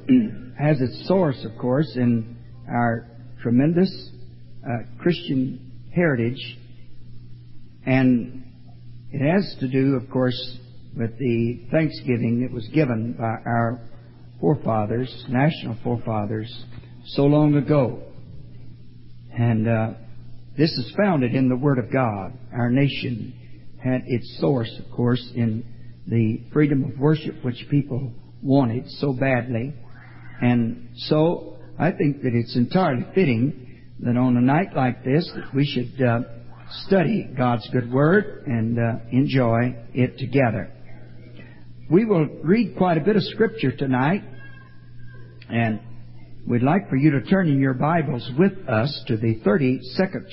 has its source, of course, in our tremendous Christian heritage, and it has to do, of course, with the thanksgiving that was given by our forefathers, national forefathers, so long ago. And this is founded in the Word of God. Our nation had its source, of course, in the freedom of worship which people wanted so badly. And so I think that it's entirely fitting that on a night like this that we should study God's good Word and enjoy it together. We will read quite a bit of Scripture tonight, and we'd like for you to turn in your Bibles with us to the 32nd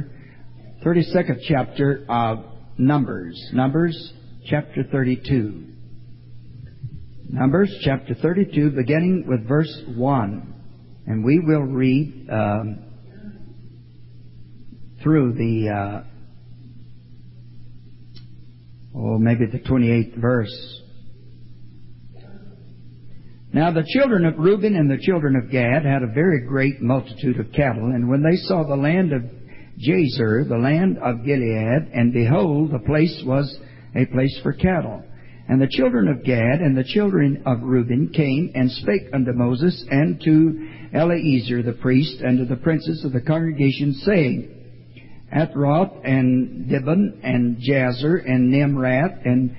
chapter of Numbers. Numbers chapter 32. Numbers chapter 32, beginning with verse 1. And we will read through the, maybe the 28th verse. Now the children of Reuben and the children of Gad had a very great multitude of cattle, and when they saw the land of Jazer, the land of Gilead, and behold, the place was a place for cattle. And the children of Gad and the children of Reuben came and spake unto Moses and to Eleazar the priest and to the princes of the congregation, saying, Athroth and Dibon and Jazer and Nimrath and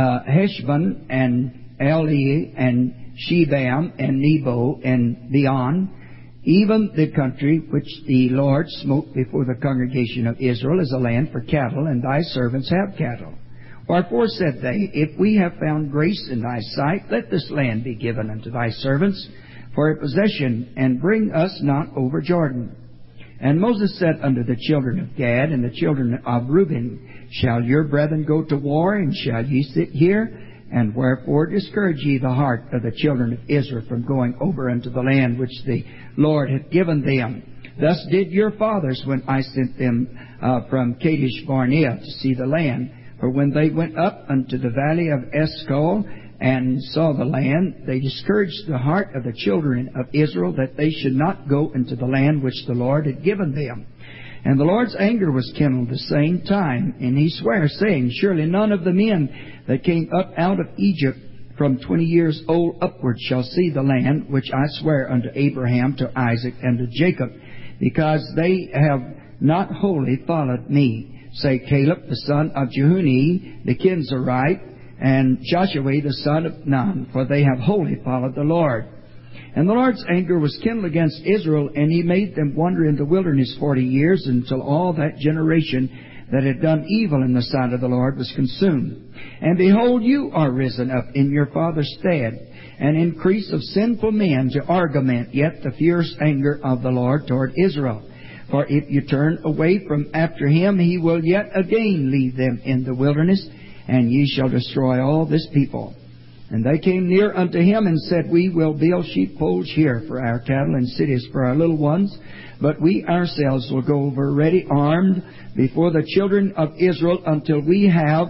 Heshbon and Eli and Shebam and Nebo and Beon, even the country which the Lord smote before the congregation of Israel, is a land for cattle, and thy servants have cattle. Wherefore said they, If we have found grace in thy sight, let this land be given unto thy servants for a possession, and bring us not over Jordan. And Moses said unto the children of Gad and the children of Reuben, Shall your brethren go to war, and shall ye sit here? And wherefore discourage ye the heart of the children of Israel from going over unto the land which the Lord hath given them? Thus did your fathers when I sent them from Kadesh Barnea to see the land. For when they went up unto the valley of Eshcol and saw the land, they discouraged the heart of the children of Israel, that they should not go into the land which the Lord had given them. And the Lord's anger was kindled the same time, and he sware, saying, Surely none of the men that came up out of Egypt from 20 years old upward shall see the land which I swear unto Abraham, to Isaac, and to Jacob, because they have not wholly followed me, say Caleb the son of Jehuni the Kenizzite, and Joshua the son of Nun, for they have wholly followed the Lord. And the Lord's anger was kindled against Israel, and he made them wander in the wilderness 40 years, until all that generation that had done evil in the sight of the Lord was consumed. And behold, you are risen up in your father's stead, an increase of sinful men, to augment yet the fierce anger of the Lord toward Israel. For if you turn away from after him, he will yet again leave them in the wilderness, and ye shall destroy all this people. And they came near unto him and said, We will build sheepfolds here for our cattle, and cities for our little ones, but we ourselves will go over ready armed before the children of Israel until we have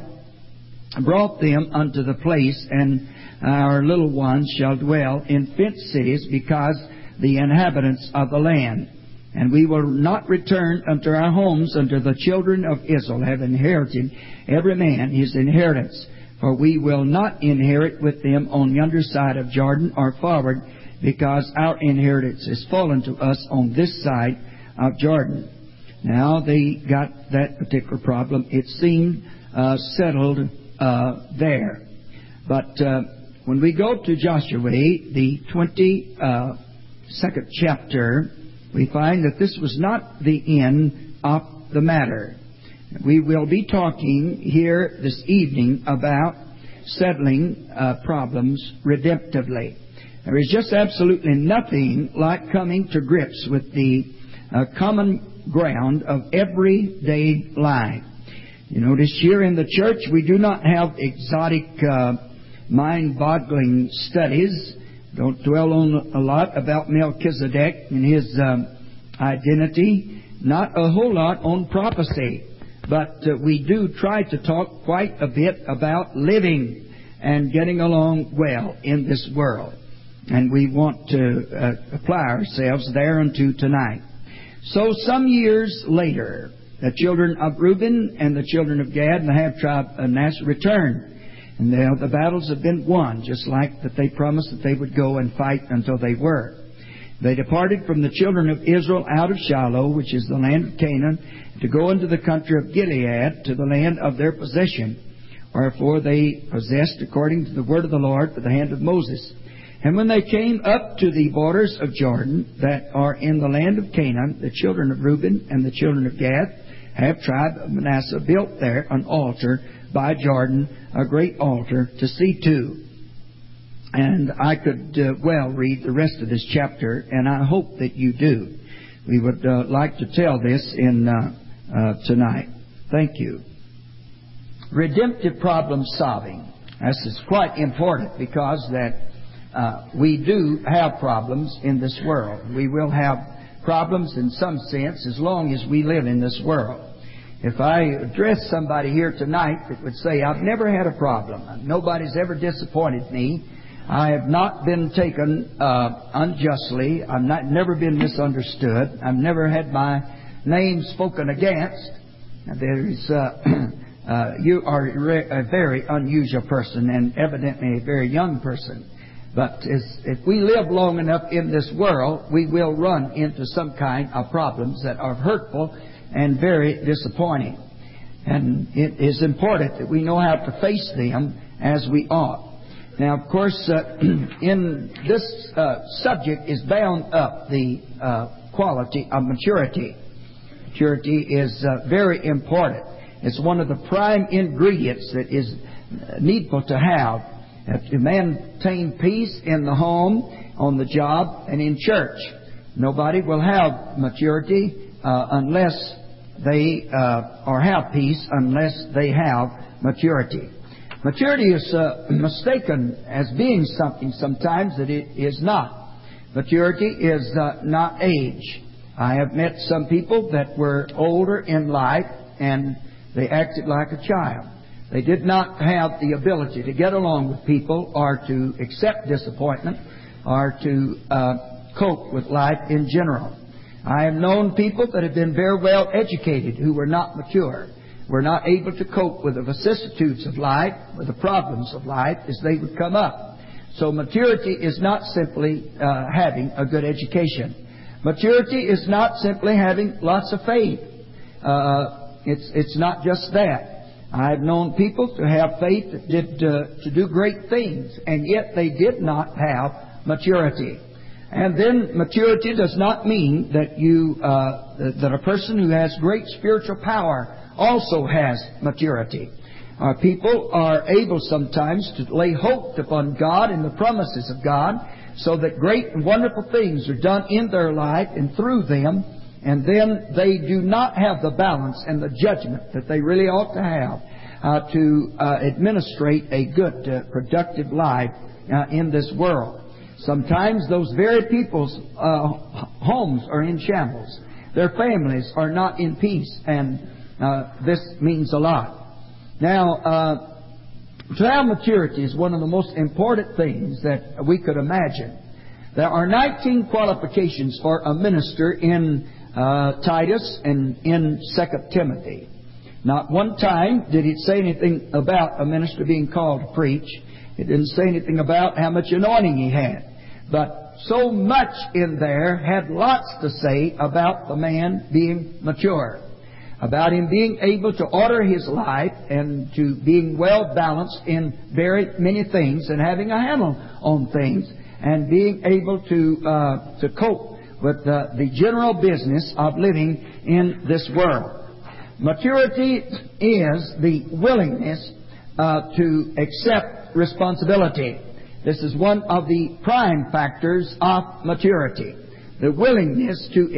brought them unto the place, and our little ones shall dwell in fenced cities, because the inhabitants of the land. And we will not return unto our homes until the children of Israel have inherited every man his inheritance. For we will not inherit with them on yonder side of Jordan or forward, because our inheritance is fallen to us on this side of Jordan. Now they got that particular problem, it seemed, settled there. But when we go to Joshua, the 22nd chapter, we find that this was not the end of the matter. We will be talking here this evening about settling problems redemptively. There is just absolutely nothing like coming to grips with the common ground of everyday life. You notice here in the church we do not have exotic, mind-boggling studies. Don't dwell on a lot about Melchizedek and his identity. Not a whole lot on prophecy. But we do try to talk quite a bit about living and getting along well in this world. And we want to apply ourselves thereunto tonight. So some years later, the children of Reuben and the children of Gad and the half-tribe of Manasseh returned. And the battles have been won, just like that they promised that they would go and fight until they were. They departed from the children of Israel out of Shiloh, which is the land of Canaan, to go into the country of Gilead, to the land of their possession. Wherefore they possessed according to the word of the Lord by the hand of Moses. And when they came up to the borders of Jordan, that are in the land of Canaan, the children of Reuben and the children of Gad, half-tribe of Manasseh, built there an altar by Jordan, a great altar to see to. And I could well read the rest of this chapter, and I hope that you do. We would like to tell this in tonight. Thank you. Redemptive problem solving. This is quite important because that we do have problems in this world. We will have problems in some sense as long as we live in this world. If I address somebody here tonight that would say, I've never had a problem, nobody's ever disappointed me, I have not been taken unjustly, I've never been misunderstood, I've never had my name spoken against, there's you are a very unusual person and evidently a very young person. But if we live long enough in this world, we will run into some kind of problems that are hurtful and very disappointing. And it is important that we know how to face them as we ought. Now, of course, in this subject is bound up the quality of maturity. Maturity is very important. It's one of the prime ingredients that is needful to have to maintain peace in the home, on the job, and in church. Nobody will have maturity unless they or have peace unless they have maturity. Maturity is mistaken as being something sometimes that it is not. Maturity is not age. I have met some people that were older in life and they acted like a child. They did not have the ability to get along with people or to accept disappointment or to cope with life in general. I have known people that have been very well educated who were not mature, were not able to cope with the vicissitudes of life, with the problems of life as they would come up. So maturity is not simply having a good education. Maturity is not simply having lots of faith. It's not just that. I've known people to have faith that did to do great things, and yet they did not have maturity. And then maturity does not mean that that a person who has great spiritual power also has maturity. People are able sometimes to lay hope upon God and the promises of God, so that great and wonderful things are done in their life and through them, and then they do not have the balance and the judgment that they really ought to have to administrate a good, productive life in this world. Sometimes those very people's homes are in shambles. Their families are not in peace, and this means a lot. Now, to have maturity is one of the most important things that we could imagine. There are 19 qualifications for a minister in Titus and in 2 Timothy. Not one time did it say anything about a minister being called to preach. It didn't say anything about how much anointing he had. But so much in there had lots to say about the man being mature, about him being able to order his life and to being well balanced in very many things and having a handle on things and being able to cope with the general business of living in this world. Maturity is the willingness to accept responsibility. This is one of the prime factors of maturity, the willingness to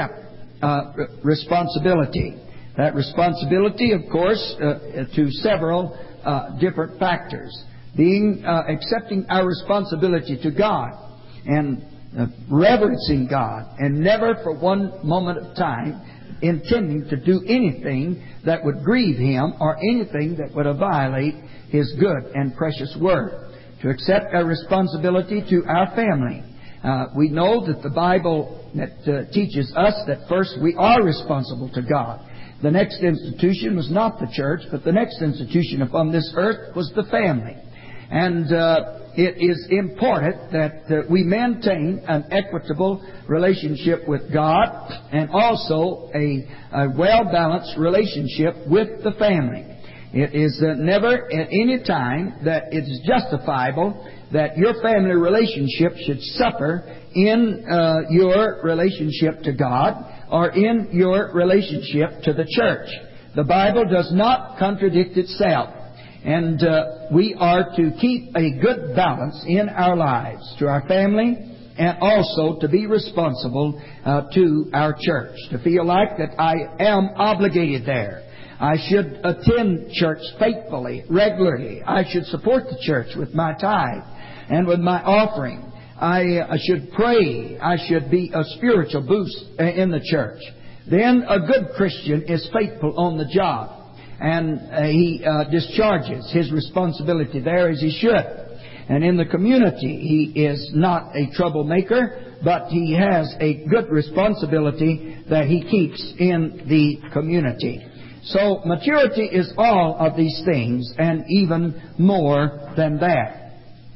accept responsibility. That responsibility, of course, to several different factors. Accepting our responsibility to God and reverencing God and never for one moment of time intending to do anything that would grieve Him or anything that would violate His good and precious Word. to accept our responsibility to our family. We know that the Bible teaches us that first we are responsible to God. The next institution was not the church, but the next institution upon this earth was the family. And it is important that we maintain an equitable relationship with God and also a well-balanced relationship with the family. It is never at any time that it is justifiable that your family relationship should suffer in your relationship to God or in your relationship to the church. The Bible does not contradict itself. And we are to keep a good balance in our lives to our family and also to be responsible to our church. To feel like that I am obligated there. I should attend church faithfully, regularly. I should support the church with my tithe and with my offering. I should pray. I should be a spiritual boost in the church. Then a good Christian is faithful on the job. And he discharges his responsibility there as he should. And in the community, he is not a troublemaker, but he has a good responsibility that he keeps in the community. So maturity is all of these things, and even more than that.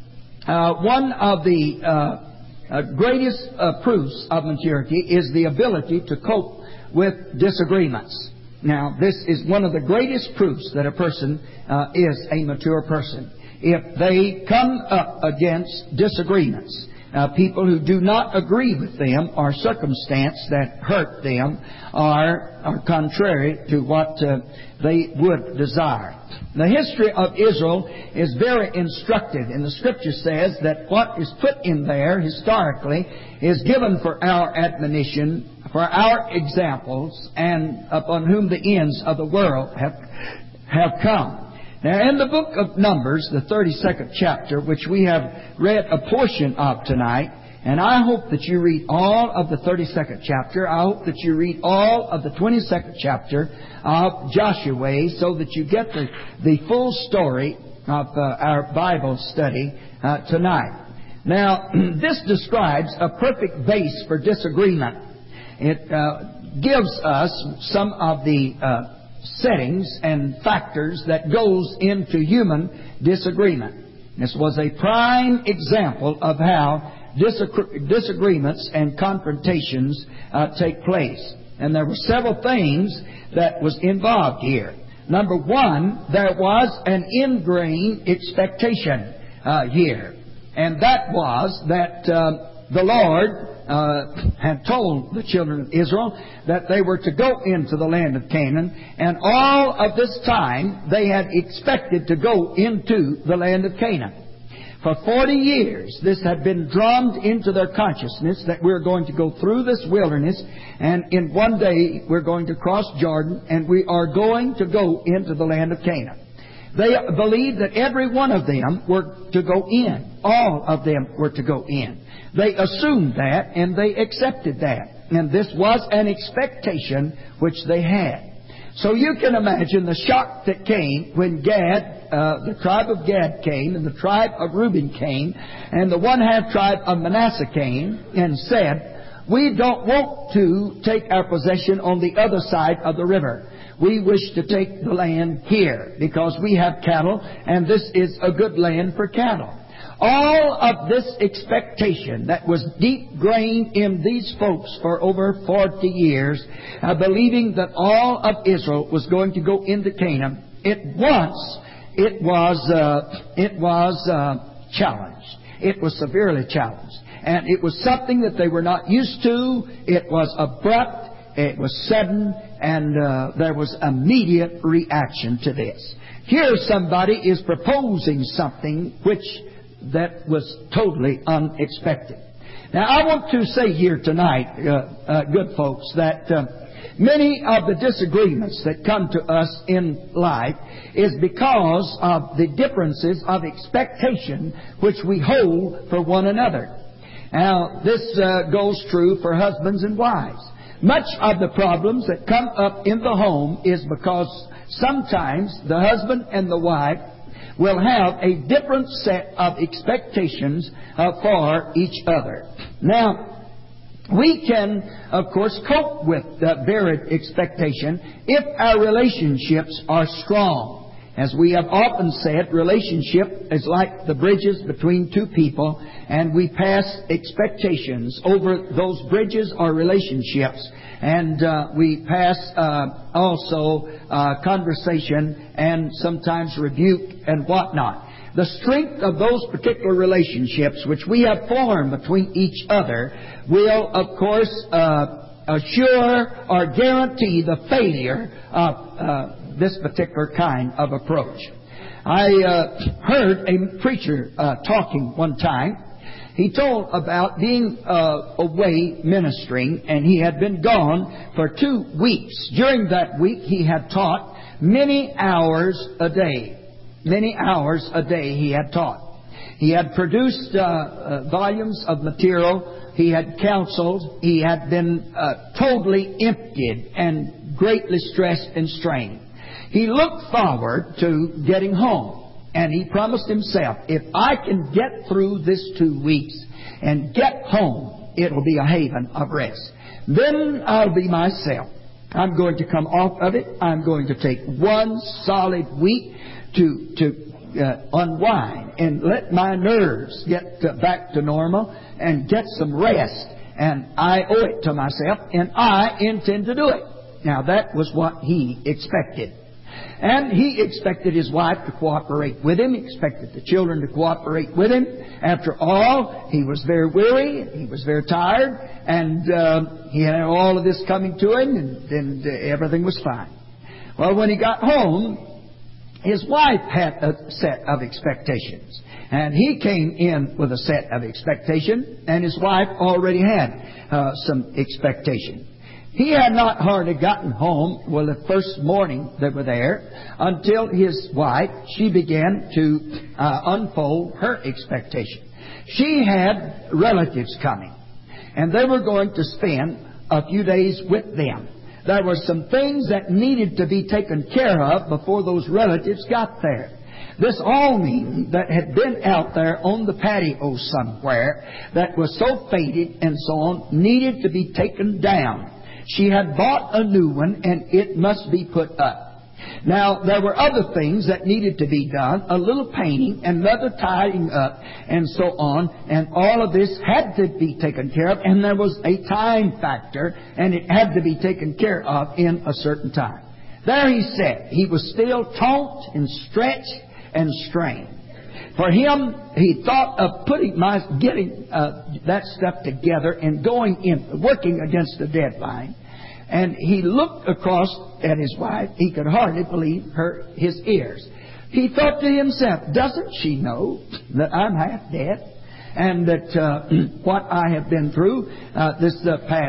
One of the greatest proofs of maturity is the ability to cope with disagreements. Now, this is one of the greatest proofs that a person is a mature person. If they come up against disagreements, people who do not agree with them or circumstance that hurt them are contrary to what they would desire. The history of Israel is very instructive, and the Scripture says that what is put in there historically is given for our admonition, for our examples, and upon whom the ends of the world have come. Now, in the book of Numbers, the 32nd chapter, which we have read a portion of tonight, and I hope that you read all of the 32nd chapter. I hope that you read all of the 22nd chapter of Joshua so that you get the full story of our Bible study tonight. Now, this describes a perfect base for disagreement. It gives us some of the settings and factors that goes into human disagreement. This was a prime example of how disagreements and confrontations take place. And there were several things that was involved here. Number one, there was an ingrained expectation here. And that was that the Lord had told the children of Israel that they were to go into the land of Canaan, and all of this time they had expected to go into the land of Canaan. For 40 years this had been drummed into their consciousness that we're going to go through this wilderness, and in one day we're going to cross Jordan, and we are going to go into the land of Canaan. They believed that every one of them were to go in. All of them were to go in. They assumed that, and they accepted that. And this was an expectation which they had. So you can imagine the shock that came when Gad, the tribe of Gad came, and the tribe of Reuben came, and the one-half tribe of Manasseh came, and said, "We don't want to take our possession on the other side of the river. We wish to take the land here because we have cattle, and this is a good land for cattle." All of this expectation that was deep-grained in these folks for over 40 years, believing that all of Israel was going to go into Canaan, it was challenged. It was severely challenged. And it was something that they were not used to. It was abrupt. It was sudden. And there was immediate reaction to this. Here somebody is proposing something that was totally unexpected. Now, I want to say here tonight, good folks, that many of the disagreements that come to us in life is because of the differences of expectation which we hold for one another. Now, this goes true for husbands and wives. Much of the problems that come up in the home is because sometimes the husband and the wife will have a different set of expectations for each other. Now, we can, of course, cope with varied expectation if our relationships are strong. As we have often said, relationship is like the bridges between two people, and we pass expectations over those bridges or relationships, and we pass also conversation and sometimes rebuke and whatnot. The strength of those particular relationships which we have formed between each other will, of course, assure or guarantee the failure of this particular kind of approach. I heard a preacher talking one time. He told about being away ministering, and he had been gone for 2 weeks. During that week, he had taught many hours a day. Many hours a day he had taught. He had produced volumes of material. He had counseled. He had been totally emptied and greatly stressed and strained. He looked forward to getting home, and he promised himself, if I can get through this 2 weeks and get home, it'll be a haven of rest. Then I'll be myself. I'm going to come off of it. I'm going to take 1 solid week to unwind and let my nerves get back to normal and get some rest. And I owe it to myself, and I intend to do it. Now, that was what he expected. And he expected his wife to cooperate with him. He expected the children to cooperate with him. After all, he was very weary. He was very tired. And he had all of this coming to him, and everything was fine. Well, when he got home, his wife had a set of expectations. And he came in with a set of expectation, and his wife already had some expectation. He had not hardly gotten home, well, the first morning they were there, until his wife, she began to unfold her expectation. She had relatives coming, and they were going to spend a few days with them. There were some things that needed to be taken care of before those relatives got there. This awning that had been out there on the patio somewhere that was so faded and so on needed to be taken down. She had bought a new one, and it must be put up. Now, there were other things that needed to be done, a little painting, another tidying up, and so on, and all of this had to be taken care of, and there was a time factor, and it had to be taken care of in a certain time. There he sat. He was still taut and stretched and strained. For him, he thought of getting that stuff together and going in, working against the deadline. And he looked across at his wife. He could hardly believe his ears. He thought to himself, doesn't she know that I'm half dead? And that what I have been through this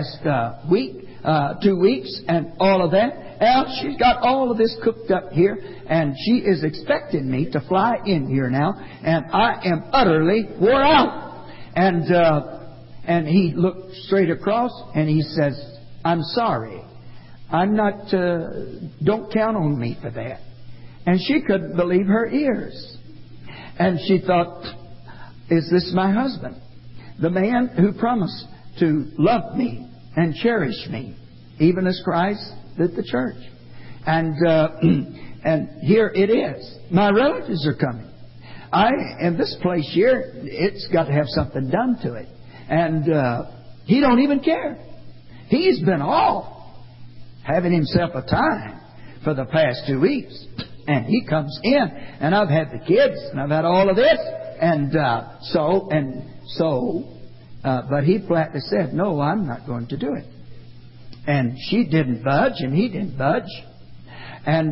past week, 2 weeks, and all of that. Well, she's got all of this cooked up here, and she is expecting me to fly in here now, and I am utterly wore out. And he looked straight across, and he says, I'm sorry. I'm not, don't count on me for that. And she couldn't believe her ears. And she thought, is this my husband? The man who promised to love me and cherish me, even as Christ did the church. And here it is. My relatives are coming. In this place here, it's got to have something done to it. And he don't even care. He's been off having himself a time for the past 2 weeks. And he comes in, and I've had the kids, and I've had all of this. And but he flatly said, no, I'm not going to do it. And she didn't budge, and he didn't budge. And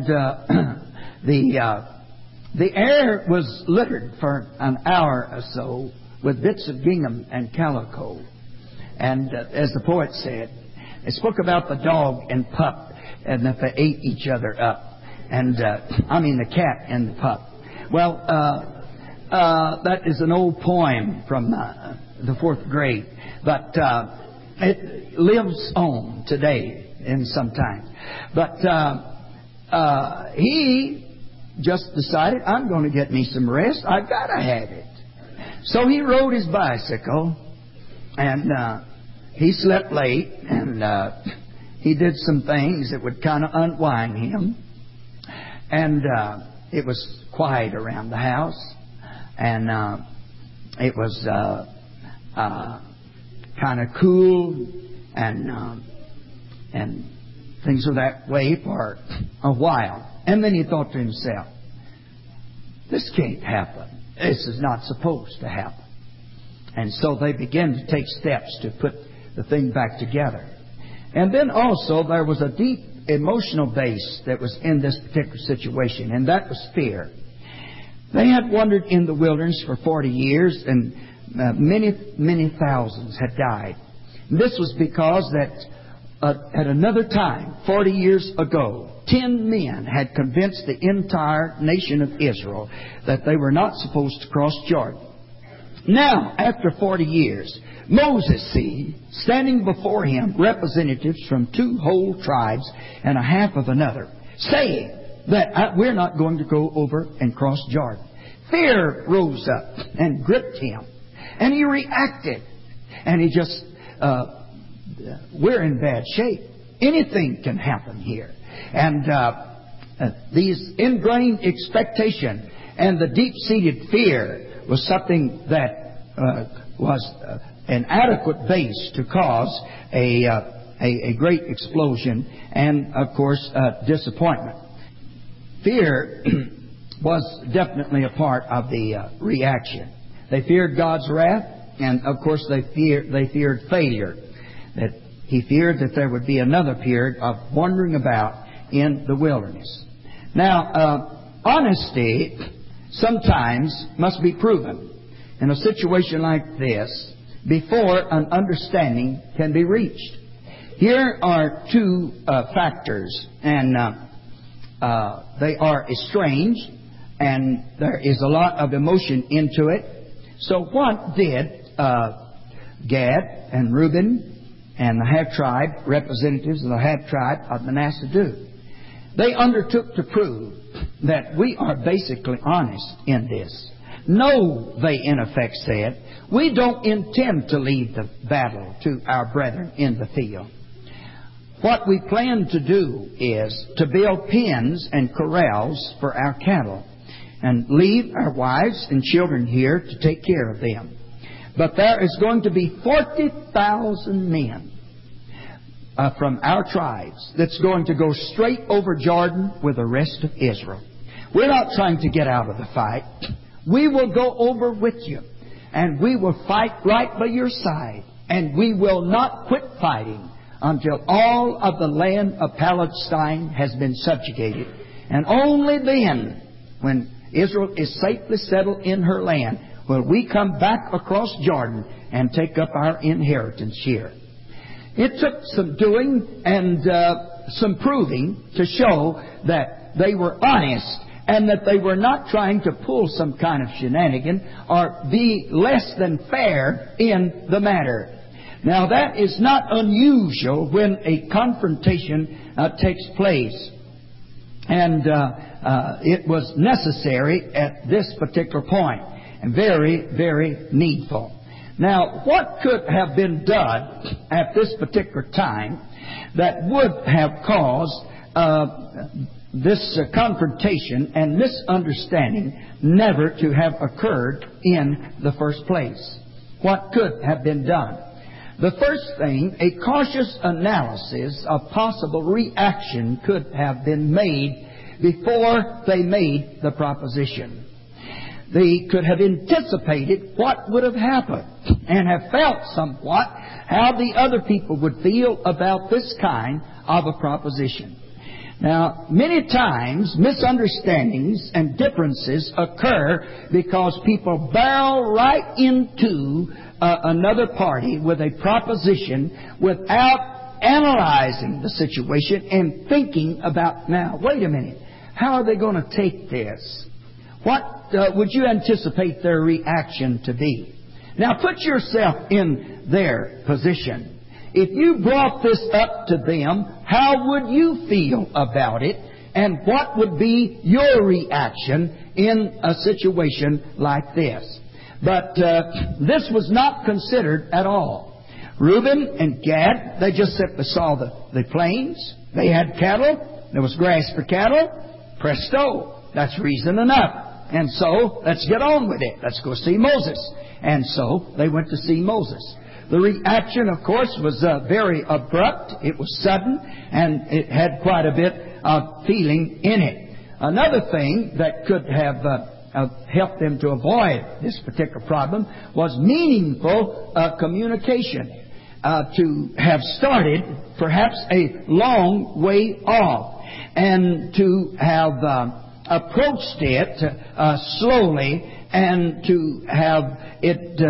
the air was littered for an hour or so with bits of gingham and calico. And as the poet said, they spoke about the dog and pup, and that they ate each other up. And the cat and the pup. Well, that is an old poem from the 4th grade, but it lives on today in some time. But he just decided, I'm going to get me some rest. I've got to have it. So he rode his bicycle, and he slept late, and he did some things that would kind of unwind him. And it was quiet around the house, and it was kind of cool, and things were that way for a while. And then he thought to himself, this can't happen. This is not supposed to happen. And so they began to take steps to put the thing back together. And then also there was a deep emotional base that was in this particular situation, and that was fear. They had wandered in the wilderness for 40 years, and many thousands had died. And this was because that at another time, 40 years ago, 10 men had convinced the entire nation of Israel that they were not supposed to cross Jordan. Now, after 40 years, Moses sees standing before him representatives from 2 whole tribes and a half of another, saying that we're not going to go over and cross Jordan. Fear rose up and gripped him, and he reacted, and he just, we're in bad shape. Anything can happen here. And these ingrained expectation and the deep-seated fear was something that was an adequate base to cause a great explosion and, of course, disappointment. Fear was definitely a part of the reaction. They feared God's wrath, and, of course, they feared failure. That he feared that there would be another period of wandering about in the wilderness. Now, honesty sometimes must be proven in a situation like this before an understanding can be reached. Here are 2 factors, and they are estranged, and there is a lot of emotion into it. So what did Gad and Reuben and the half-tribe, representatives of the half-tribe of Manasseh do? They undertook to prove that we are basically honest in this. No, they in effect said, we don't intend to leave the battle to our brethren in the field. What we plan to do is to build pens and corrals for our cattle and leave our wives and children here to take care of them. But there is going to be 40,000 men from our tribes that's going to go straight over Jordan with the rest of Israel. We're not trying to get out of the fight. We will go over with you, and we will fight right by your side, and we will not quit fighting until all of the land of Palestine has been subjugated. And only then, when Israel is safely settled in her land, will we come back across Jordan and take up our inheritance here. It took some doing and some proving to show that they were honest and that they were not trying to pull some kind of shenanigan or be less than fair in the matter. Now, that is not unusual when a confrontation takes place. And it was necessary at this particular point, and very, very needful. Now, what could have been done at this particular time that would have caused this confrontation and misunderstanding never to have occurred in the first place? What could have been done? The first thing, a cautious analysis of possible reaction could have been made before they made the proposition. They could have anticipated what would have happened and have felt somewhat how the other people would feel about this kind of a proposition. Now, many times misunderstandings and differences occur because people barrel right into another party with a proposition without analyzing the situation and thinking about, now, wait a minute, how are they going to take this? What would you anticipate their reaction to be? Now, put yourself in their position. If you brought this up to them, how would you feel about it? And what would be your reaction in a situation like this? But this was not considered at all. Reuben and Gad, they just simply saw the plains. They had cattle. There was grass for cattle. Presto. That's reason enough. And so, let's get on with it. Let's go see Moses. And so, they went to see Moses. The reaction, of course, was very abrupt. It was sudden, and it had quite a bit of feeling in it. Another thing that could have helped them to avoid this particular problem was meaningful communication. To have started perhaps a long way off, and to have approached it slowly, and to have it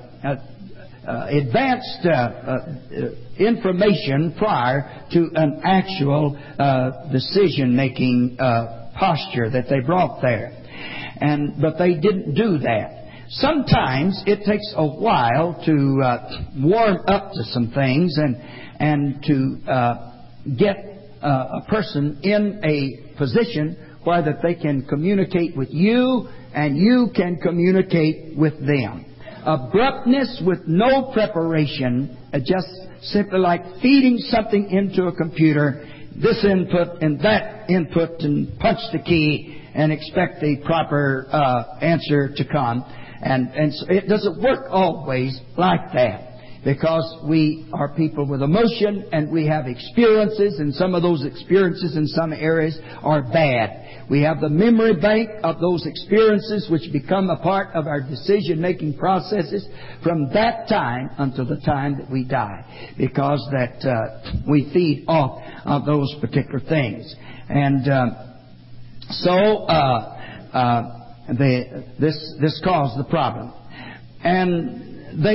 advanced information prior to an actual decision-making posture that they brought there. But they didn't do that. Sometimes it takes a while to warm up to some things and to get a person in a position where that they can communicate with you and you can communicate with them. Abruptness with no preparation, just simply like feeding something into a computer, this input and that input, and punch the key and expect the proper answer to come. And so it doesn't work always like that, because we are people with emotion and we have experiences, and some of those experiences in some areas are bad. We have the memory bank of those experiences which become a part of our decision-making processes from that time until the time that we die, because that we feed off of those particular things. And this caused the problem. And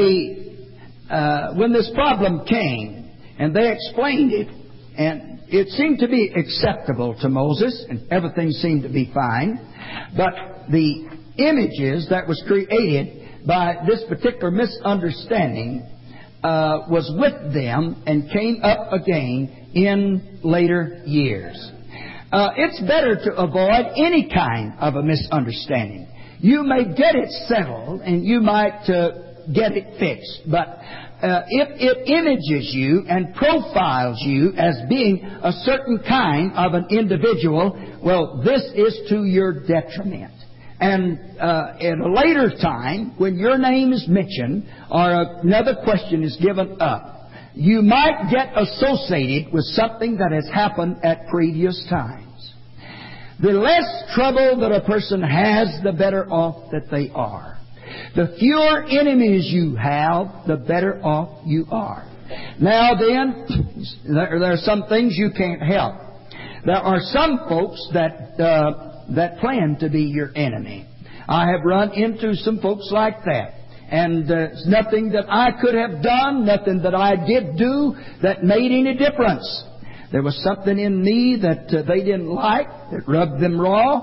when this problem came, and they explained it, and it seemed to be acceptable to Moses, and everything seemed to be fine, but the images that was created by this particular misunderstanding was with them and came up again in later years. It's better to avoid any kind of a misunderstanding. You may get it settled and you might get it fixed, but if it images you and profiles you as being a certain kind of an individual, well, this is to your detriment. And at a later time, when your name is mentioned or another question is given up, you might get associated with something that has happened at previous times. The less trouble that a person has, the better off that they are. The fewer enemies you have, the better off you are. Now then, there are some things you can't help. There are some folks that plan to be your enemy. I have run into some folks like that. And there's nothing that I could have done, nothing that I did do that made any difference. There was something in me that they didn't like, that rubbed them raw,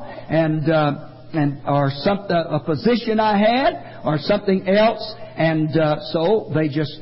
or something, a position I had, or something else, and so they just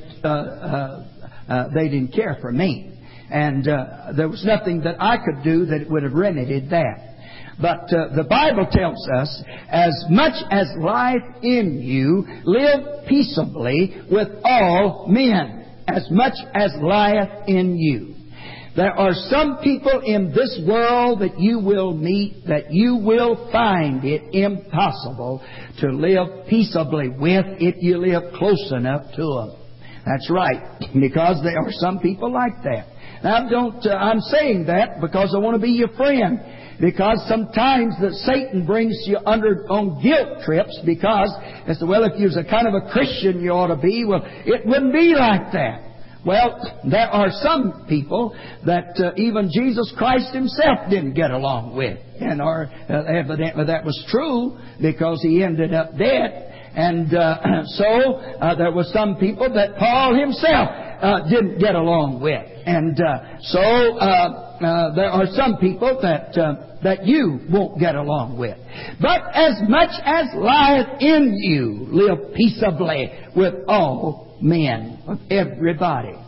they didn't care for me. And there was nothing that I could do that would have remedied that. But the Bible tells us, as much as lieth in you, live peaceably with all men. As much as lieth in you. There are some people in this world that you will meet that you will find it impossible to live peaceably with if you live close enough to them. That's right, because there are some people like that. Now, I'm saying that because I want to be your friend. Because sometimes that Satan brings you on guilt trips, because as well, if you was a kind of a Christian you ought to be, well, it wouldn't be like that. Well, there are some people that even Jesus Christ Himself didn't get along with. And evidently that was true, because He ended up dead. And so there were some people that Paul himself didn't get along with. And so there are some people that you won't get along with. But as much as lieth in you, live peaceably with all men, with everybody.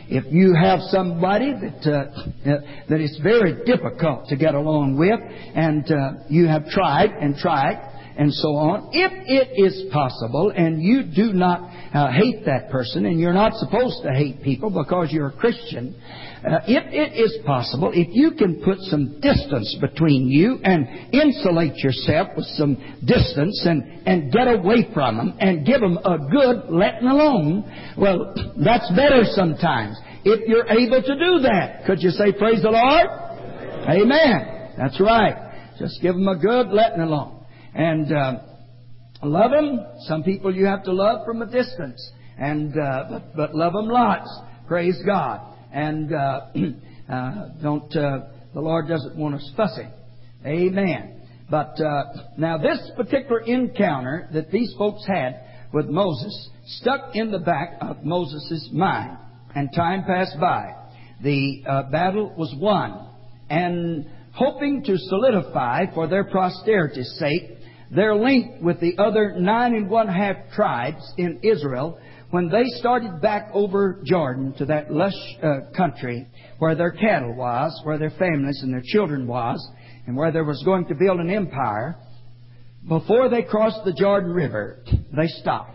If you have somebody that is very difficult to get along with, and you have tried and so on, if it is possible, and you do not hate that person, and you're not supposed to hate people because you're a Christian, if it is possible, if you can put some distance between you and insulate yourself with some distance and get away from them and give them a good letting alone, well, that's better sometimes. If you're able to do that, could you say praise the Lord? Amen. That's right. Just give them a good letting alone. And love them. Some people you have to love from a distance, and but love them lots. Praise God. And don't. The Lord doesn't want us fussy. Amen. But now this particular encounter that these folks had with Moses stuck in the back of Moses' mind, and time passed by. The battle was won, and hoping to solidify for their posterity's sake their link with the other 9 1/2 tribes in Israel, when they started back over Jordan to that lush country where their cattle was, where their families and their children was, and where there was going to build an empire, before they crossed the Jordan River, they stopped.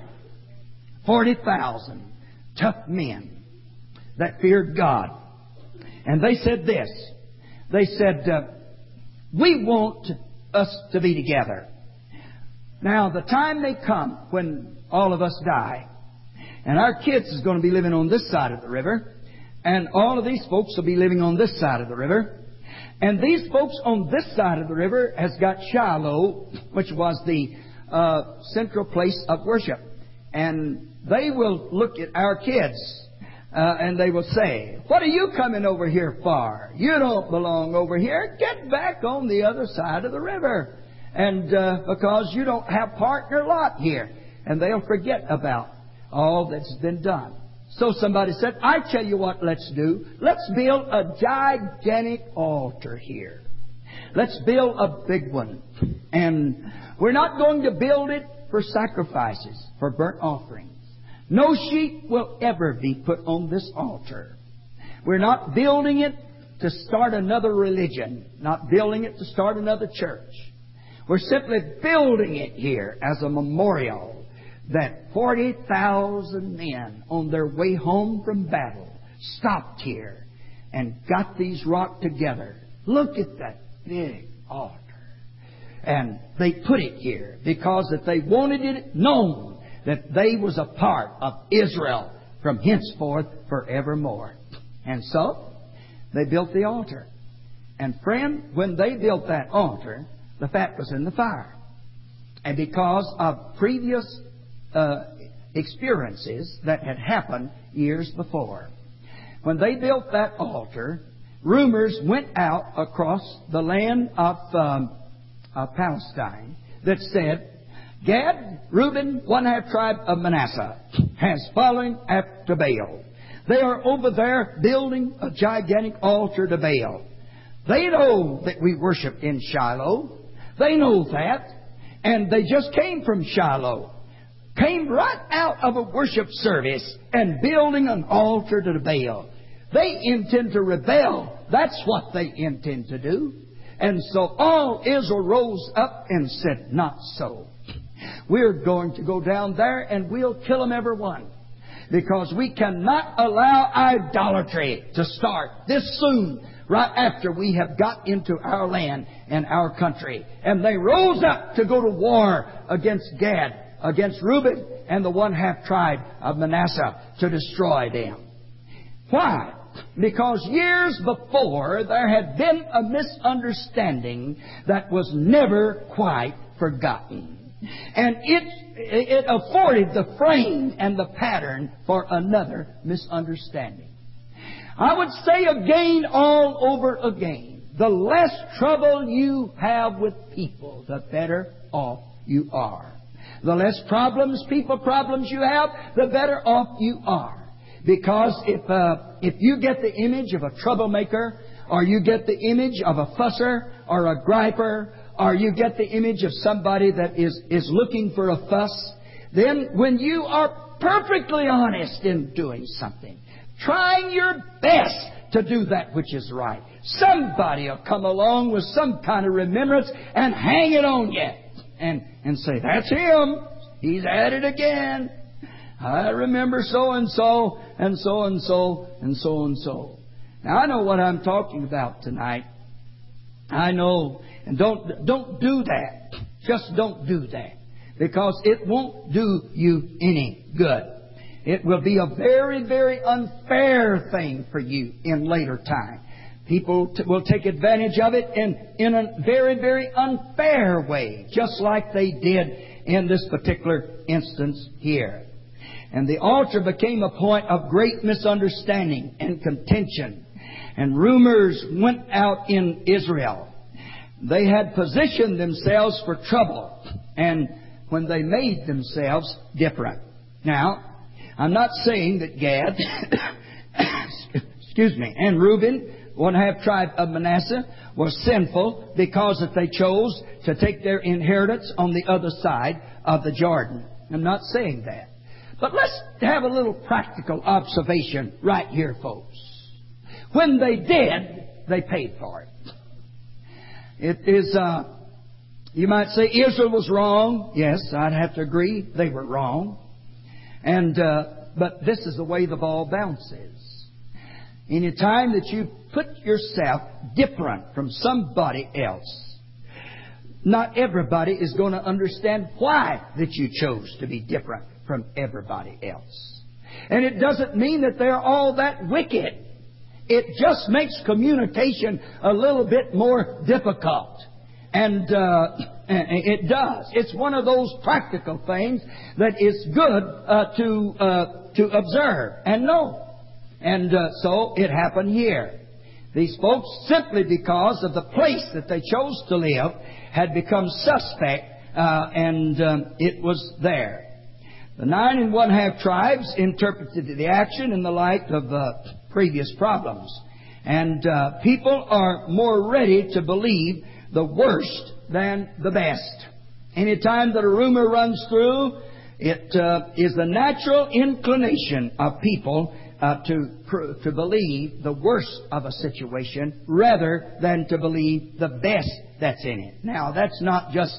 40,000 tough men that feared God. And they said this. They said, we want us to be together. Now, the time may come when all of us die, and our kids is going to be living on this side of the river, and all of these folks will be living on this side of the river. And these folks on this side of the river has got Shiloh, which was the central place of worship. And they will look at our kids, and they will say, what are you coming over here for? You don't belong over here. Get back on the other side of the river. And because you don't have partner lot here. And they'll forget about all that's been done. So somebody said, I tell you what let's do. Let's build a gigantic altar here. Let's build a big one. And we're not going to build it for sacrifices, for burnt offerings. No sheep will ever be put on this altar. We're not building it to start another religion. Not building it to start another church. We're simply building it here as a memorial that 40,000 men on their way home from battle stopped here and got these rock together. Look at that big altar. And they put it here because that they wanted it known that they was a part of Israel from henceforth forevermore. And so they built the altar. And friend, when they built that altar, the fat was in the fire. And because of previous experiences that had happened years before, when they built that altar, rumors went out across the land of Palestine that said, Gad, Reuben, 1/2 tribe of Manasseh, has fallen after Baal. They are over there building a gigantic altar to Baal. They know that we worship in Shiloh. They know that. And they just came from Shiloh. Came right out of a worship service and building an altar to the Baal. They intend to rebel. That's what they intend to do. And so all Israel rose up and said, not so. We're going to go down there and we'll kill them every one. Because we cannot allow idolatry to start this soon, right after we have got into our land and our country. And they rose up to go to war against Gad, against Reuben and the 1/2 tribe of Manasseh to destroy them. Why? Because years before there had been a misunderstanding that was never quite forgotten. And it afforded the frame and the pattern for another misunderstanding. I would say again, all over again, the less trouble you have with people, the better off you are. The less problems you have, the better off you are. Because if you get the image of a troublemaker, or you get the image of a fusser or a griper, or you get the image of somebody that is looking for a fuss, then when you are perfectly honest in doing something, trying your best to do that which is right. Somebody will come along with some kind of remembrance and hang it on you and say, that's him. He's at it again. I remember so and so and so and so and so and so. Now I know what I'm talking about tonight. I know. And don't do that. Just don't do that. Because it won't do you any good. It will be a very, very unfair thing for you in later time. People will take advantage of it in a very, very unfair way, just like they did in this particular instance here. And the altar became a point of great misunderstanding and contention. And rumors went out in Israel. They had positioned themselves for trouble, and when they made themselves different. Now, I'm not saying that Gad, and Reuben, 1/2 tribe of Manasseh, were sinful because that they chose to take their inheritance on the other side of the Jordan. I'm not saying that. But let's have a little practical observation right here, folks. When they did, they paid for it. It is, you might say Israel was wrong. Yes, I'd have to agree. They were wrong. But this is the way the ball bounces. Any time that you put yourself different from somebody else, not everybody is going to understand why that you chose to be different from everybody else. And it doesn't mean that they're all that wicked. It just makes communication a little bit more difficult. And it does. It's one of those practical things that is good to observe and know. And so it happened here. These folks, simply because of the place that they chose to live, had become suspect, and it was there. The 9 1/2 tribes interpreted the action in the light of previous problems. And people are more ready to believe the worst than the best. Any time that a rumor runs through, it is the natural inclination of people to believe the worst of a situation rather than to believe the best that's in it. Now, that's not just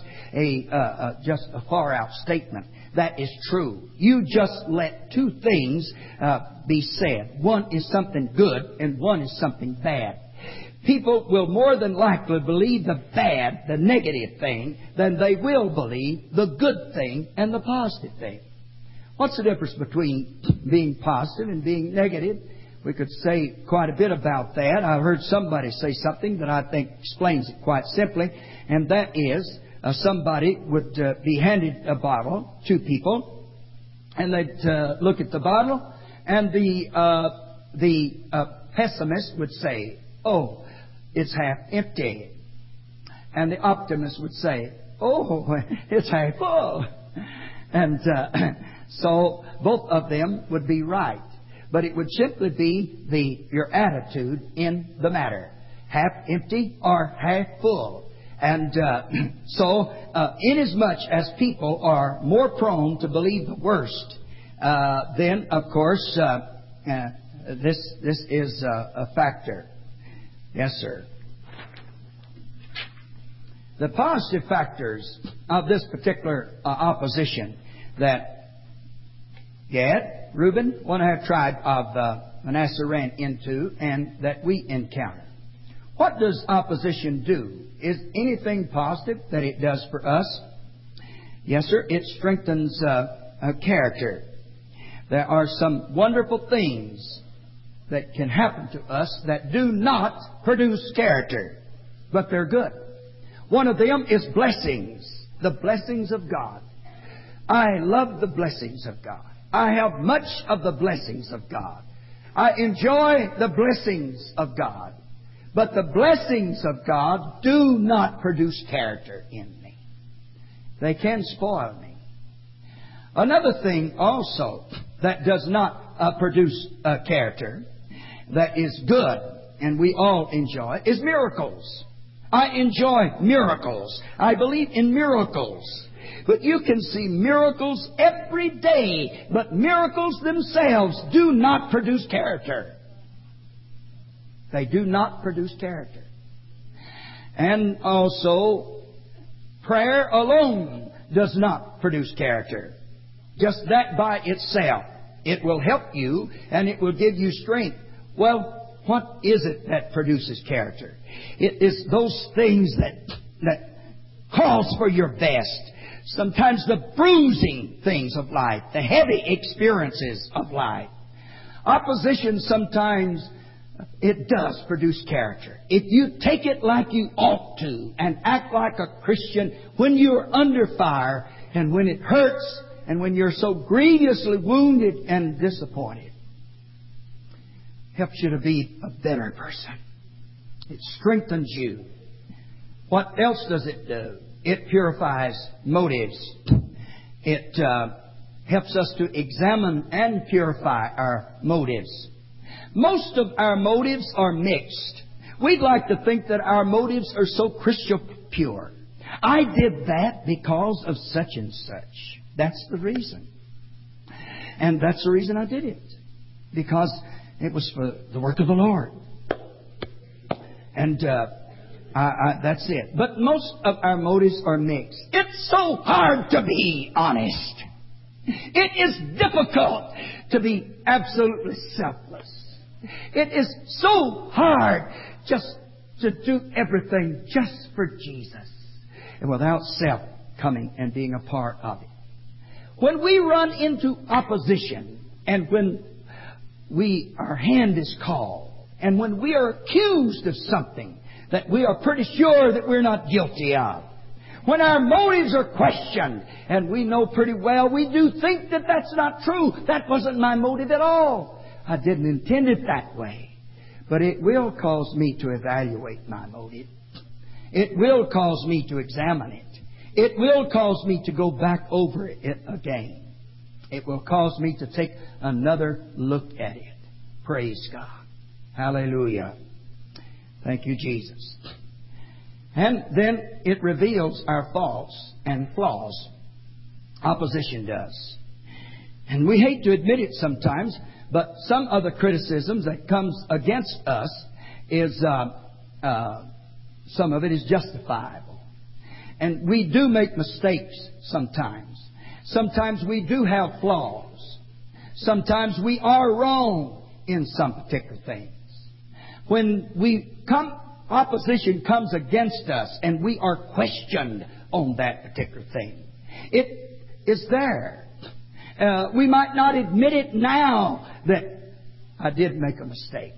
a far out statement. That is true. You just let two things be said. One is something good and one is something bad. People will more than likely believe the bad, the negative thing, than they will believe the good thing and the positive thing. What's the difference between being positive and being negative? We could say quite a bit about that. I heard somebody say something that I think explains it quite simply, and that is somebody would be handed a bottle, two people, and they'd look at the bottle, and the pessimist would say, "Oh, it's half empty," and the optimist would say, "Oh, it's half full." And so both of them would be right. But it would simply be your attitude in the matter. Half empty or half full. And so inasmuch as people are more prone to believe the worst, then, of course, this is a factor. Yes, sir. The positive factors of this particular opposition that Gad, Reuben, 1/2 tribe of Manasseh ran into and that we encounter. What does opposition do? Is anything positive that it does for us? Yes, sir. It strengthens character. There are some wonderful things that can happen to us that do not produce character, but they're good. One of them is blessings. The blessings of God. I love the blessings of God. I have much of the blessings of God. I enjoy the blessings of God. But the blessings of God do not produce character in me. They can spoil me. Another thing also that does not produce character, that is good, and we all enjoy, is miracles. I enjoy miracles. I believe in miracles. But you can see miracles every day, but miracles themselves do not produce character. They do not produce character. And also, prayer alone does not produce character. Just that by itself. It will help you and it will give you strength. Well, what is it that produces character? It is those things that calls for your best. Sometimes the bruising things of life, the heavy experiences of life. Opposition sometimes, it does produce character. If you take it like you ought to and act like a Christian when you're under fire and when it hurts and when you're so grievously wounded and disappointed, helps you to be a better person. It strengthens you. What else does it do? It purifies motives. It helps us to examine and purify our motives. Most of our motives are mixed. We'd like to think that our motives are so crystal pure. I did that because of such and such. That's the reason. And that's the reason I did it. Because it was for the work of the Lord. And that's it. But most of our motives are mixed. It's so hard to be honest. It is difficult to be absolutely selfless. It is so hard just to do everything just for Jesus and without self coming and being a part of it. When we run into opposition and when our hand is called and when we are accused of something that we are pretty sure that we're not guilty of, when our motives are questioned and we know pretty well we do think that that's not true, that wasn't my motive at all. I didn't intend it that way. But it will cause me to evaluate my motive. It will cause me to examine it. It will cause me to go back over it again. It will cause me to take another look at it. Praise God. Hallelujah. Thank you, Jesus. And then it reveals our faults and flaws. Opposition does. And we hate to admit it sometimes, but some of the criticisms that comes against us is some of it is justifiable. And we do make mistakes sometimes. Sometimes we do have flaws. Sometimes we are wrong in some particular things. When opposition comes against us and we are questioned on that particular thing, it is there. We might not admit it now that I did make a mistake.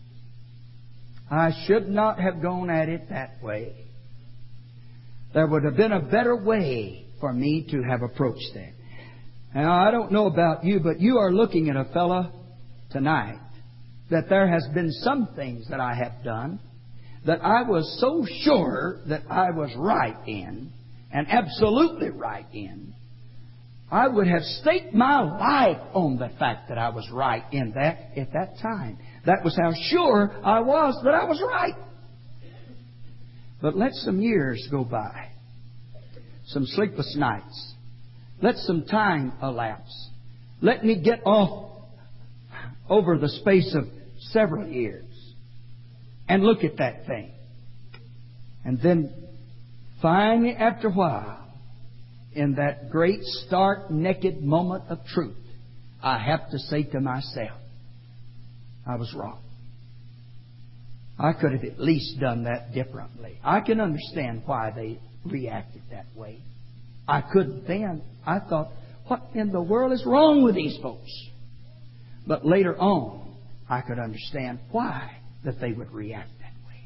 I should not have gone at it that way. There would have been a better way for me to have approached that. Now, I don't know about you, but you are looking at a fella tonight that there has been some things that I have done that I was so sure that I was right in, and absolutely right in. I would have staked my life on the fact that I was right in that at that time. That was how sure I was that I was right. But let some years go by. Some sleepless nights. Let some time elapse. Let me get off over the space of several years and look at that thing. And then finally, after a while, in that great, stark, naked moment of truth, I have to say to myself, I was wrong. I could have at least done that differently. I can understand why they reacted that way. I couldn't then. I thought, what in the world is wrong with these folks? But later on, I could understand why that they would react that way.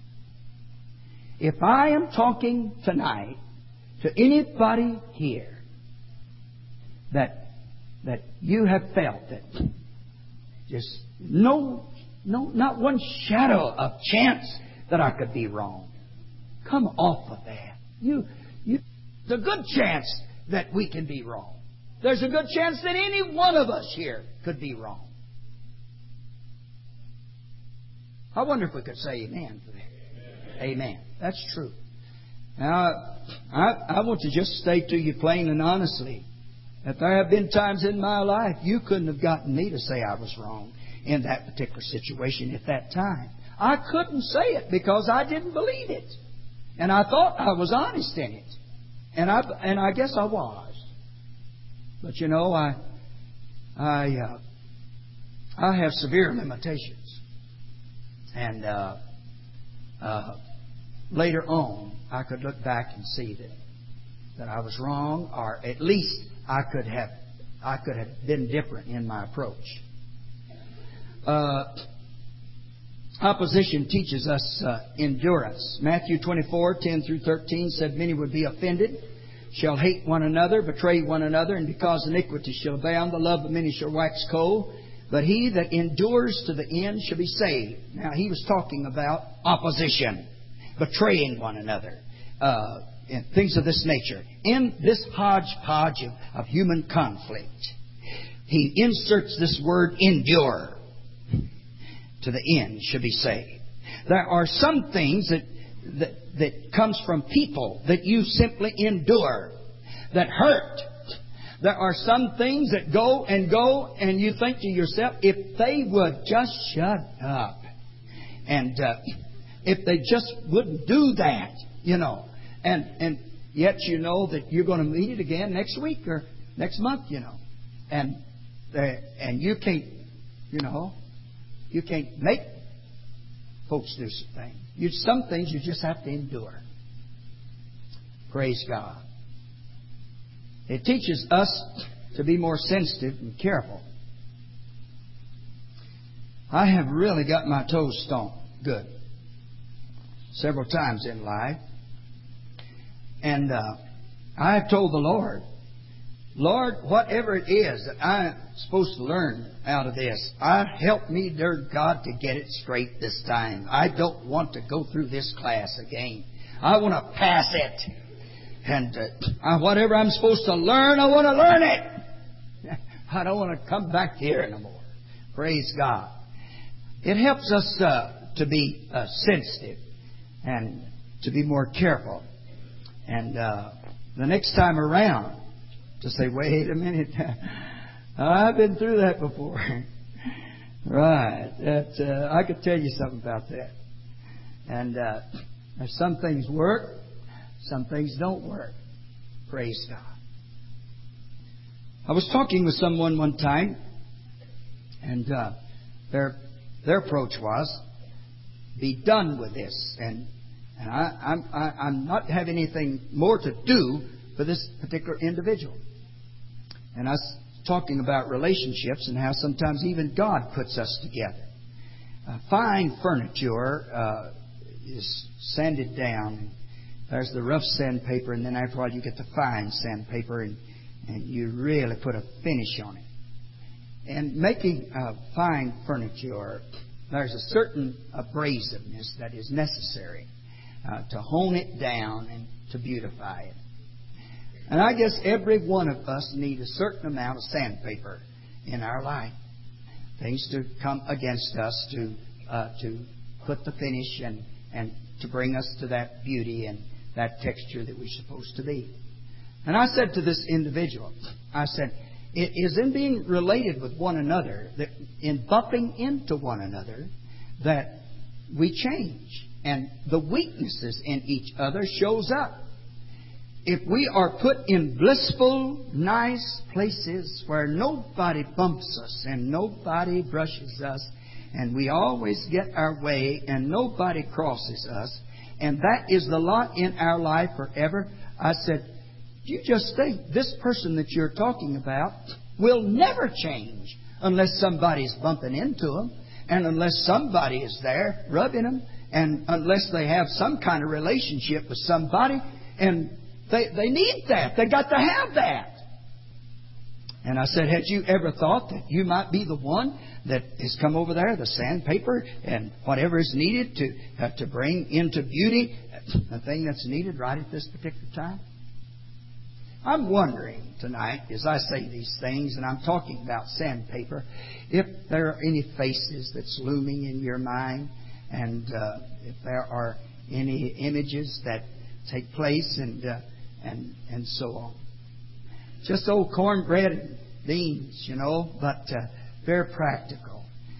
If I am talking tonight to anybody here that you have felt that just not one shadow of chance that I could be wrong, come off of that. There's a good chance that we can be wrong. There's a good chance that any one of us here could be wrong. I wonder if we could say amen for that. Amen. That's true. Now, I want to just state to you plain and honestly that there have been times in my life you couldn't have gotten me to say I was wrong in that particular situation at that time. I couldn't say it because I didn't believe it. And I thought I was honest in it. And I guess I was. But you know, I have severe limitations. And later on, I could look back and see that I was wrong, or at least I could have been different in my approach. Opposition teaches us endurance. Matthew 24:10-13 said, "Many would be offended, shall hate one another, betray one another, and because iniquity shall abound, the love of many shall wax cold. But he that endures to the end shall be saved." Now, he was talking about opposition, betraying one another, and things of this nature. In this hodgepodge of human conflict, he inserts this word endure. To the end shall be saved. There are some things that comes from people that you simply endure, that hurt. There are some things that go, and you think to yourself, if they would just shut up, and if they just wouldn't do that, you know, and yet you know that you're going to meet it again next week or next month, you know, and you can't, you know. You can't make folks do some things you just have to endure. Praise God. It teaches us to be more sensitive and careful. I have really got my toes stomped good several times in life. And I have told the Lord, whatever it is that I'm supposed to learn out of this, help me, dear God, to get it straight this time. I don't want to go through this class again. I want to pass it. And whatever I'm supposed to learn, I want to learn it. I don't want to come back here anymore. Praise God. It helps us to be sensitive and to be more careful. And the next time around, to say, wait a minute, I've been through that before. Right. I could tell you something about that. And some things work, some things don't work. Praise God. I was talking with someone one time, and their approach was, be done with this. And I'm not having anything more to do for this particular individual. And I was talking about relationships and how sometimes even God puts us together. Fine furniture is sanded down. There's the rough sandpaper, and then after a while you get the fine sandpaper, and you really put a finish on it. And making fine furniture, there's a certain abrasiveness that is necessary to hone it down and to beautify it. And I guess every one of us need a certain amount of sandpaper in our life. Things to come against us to put the finish and to bring us to that beauty and that texture that we're supposed to be. And I said to this individual, I said, it is in being related with one another, that in bumping into one another, that we change. And the weaknesses in each other shows up. If we are put in blissful, nice places where nobody bumps us and nobody brushes us, and we always get our way and nobody crosses us, and that is the lot in our life forever, I said, you just think this person that you're talking about will never change unless somebody's bumping into them, and unless somebody is there rubbing them, and unless they have some kind of relationship with somebody, and they need that. They got to have that. And I said, had you ever thought that you might be the one that has come over there, the sandpaper and whatever is needed to bring into beauty the thing that's needed right at this particular time? I'm wondering tonight, as I say these things, and I'm talking about sandpaper, if there are any faces that's looming in your mind, and if there are any images that take place, and so on. Just old cornbread and beans, but very practical.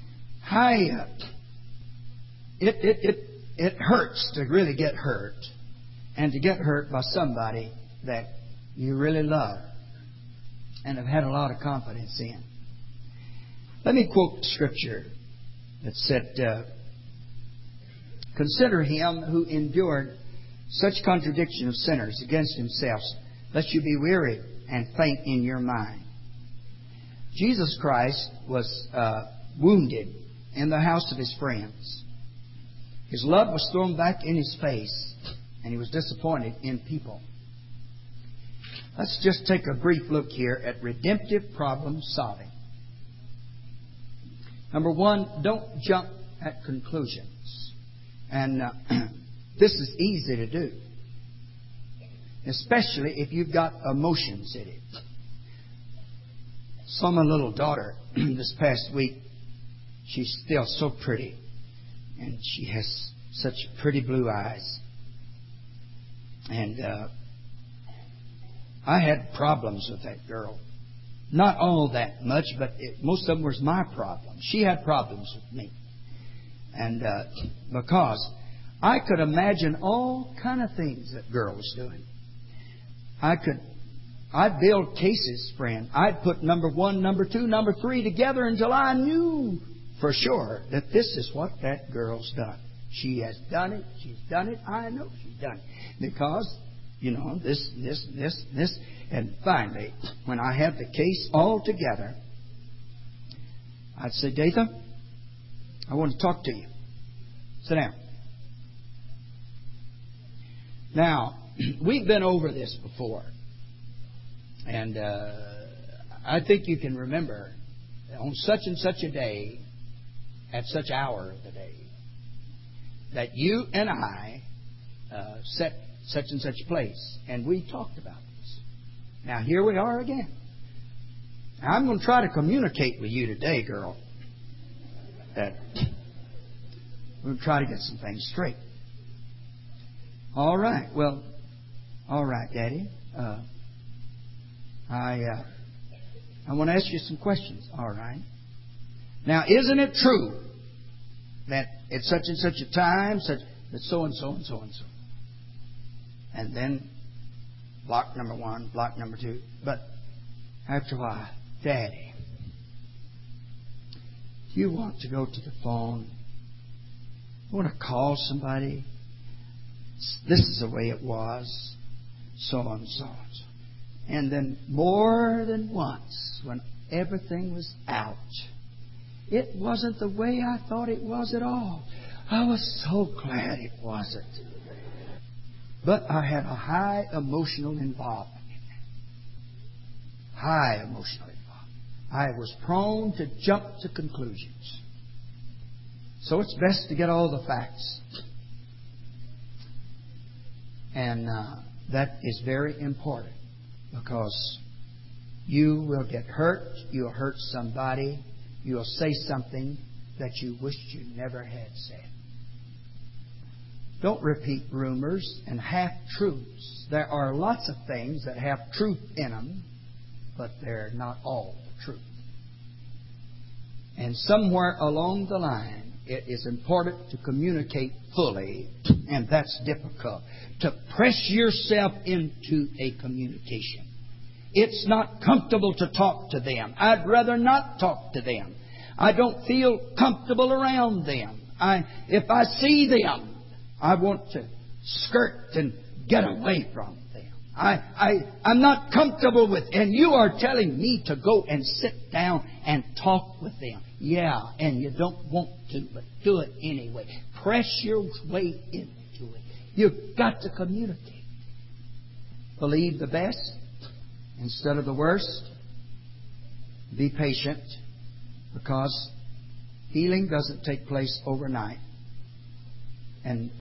It hurts to really get hurt, and to get hurt by somebody that you really love and have had a lot of confidence in. Let me quote the scripture that said, "Consider him who endured such contradiction of sinners against himself, lest you be weary and faint in your mind." Jesus Christ was wounded in the house of His friends. His love was thrown back in His face, and He was disappointed in people. Let's just take a brief look here at redemptive problem solving. Number one, don't jump at conclusions. And this is easy to do, especially if you've got emotions in it. Saw my little daughter this past week. She's still so pretty, and she has such pretty blue eyes. And I had problems with that girl. Not all that much, but most of them was my problem. She had problems with me. And because I could imagine all kind of things that girl was doing. I'd build cases, friend. I'd put number 1, number 2, number 3 together until I knew for sure that this is what that girl's done. She has done it. She's done it. I know she's done it. Because, this. And finally, when I had the case all together, I'd say, "Datha, I want to talk to you. Sit down." Now, we've been over this before. And I think you can remember on such and such a day, at such hour of the day, that you and I set such and such place. And we talked about this. Now, here we are again. Now, I'm going to try to communicate with you today, girl. That we're going to try to get some things straight. All right. Well, all right, Daddy. I want to ask you some questions. All right. Now, isn't it true that at such and such a time, that so and so and so and so, and then block number 1, block number 2. But after a while, Daddy, you want to go to the phone, you want to call somebody. This is the way it was, so and so and so. And then more than once, when everything was out, it wasn't the way I thought it was at all. I was so glad it wasn't. But I had a high emotional involvement. High emotional involvement. I was prone to jump to conclusions. So it's best to get all the facts. And that is very important. Because you will get hurt, you'll hurt somebody, you'll say something that you wished you never had said. Don't repeat rumors and half-truths. There are lots of things that have truth in them, but they're not all the truth. And somewhere along the line, it is important to communicate fully, and that's difficult, to press yourself into a communication. It's not comfortable to talk to them. I'd rather not talk to them. I don't feel comfortable around them. If I see them, I want to skirt and get away from them. I'm not comfortable with, and you are telling me to go and sit down and talk with them. Yeah, and you don't want to, but do it anyway. Press your way into it. You've got to communicate. Believe the best instead of the worst. Be patient, because healing doesn't take place overnight. And